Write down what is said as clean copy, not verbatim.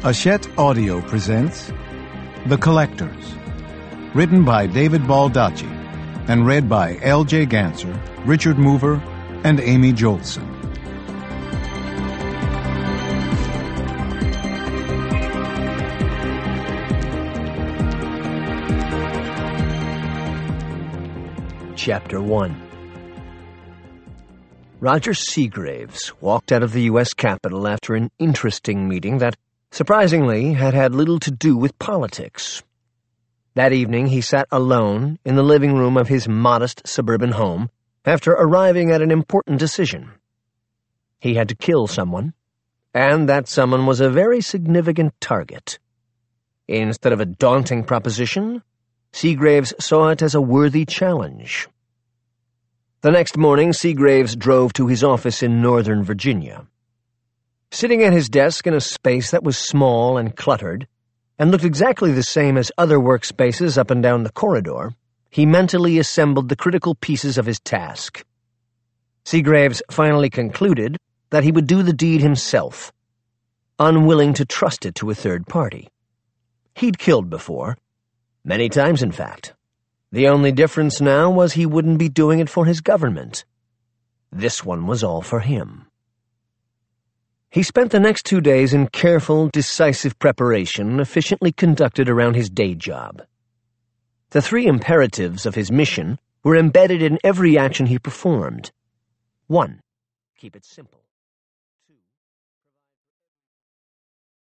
Hachette Audio presents The Collectors, written by David Baldacci and read by L.J. Ganser, Richard Mover, and Amy Jolson. Chapter 1. Roger Seagraves walked out of the U.S. Capitol after an interesting meeting that, surprisingly, had had little to do with politics. That evening he sat alone in the living room of his modest suburban home after arriving at an important decision. He had to kill someone, and that someone was a very significant target. Instead of a daunting proposition, Seagraves saw it as a worthy challenge. The next morning, Seagraves drove to his office in Northern Virginia. Sitting at his desk in a space that was small and cluttered, and looked exactly the same as other workspaces up and down the corridor, he mentally assembled the critical pieces of his task. Seagraves finally concluded that he would do the deed himself, unwilling to trust it to a third party. He'd killed before, many times in fact. The only difference now was he wouldn't be doing it for his government. This one was all for him. He spent the next 2 days in careful, decisive preparation efficiently conducted around his day job. The 3 imperatives of his mission were embedded in every action he performed. 1. Keep it simple.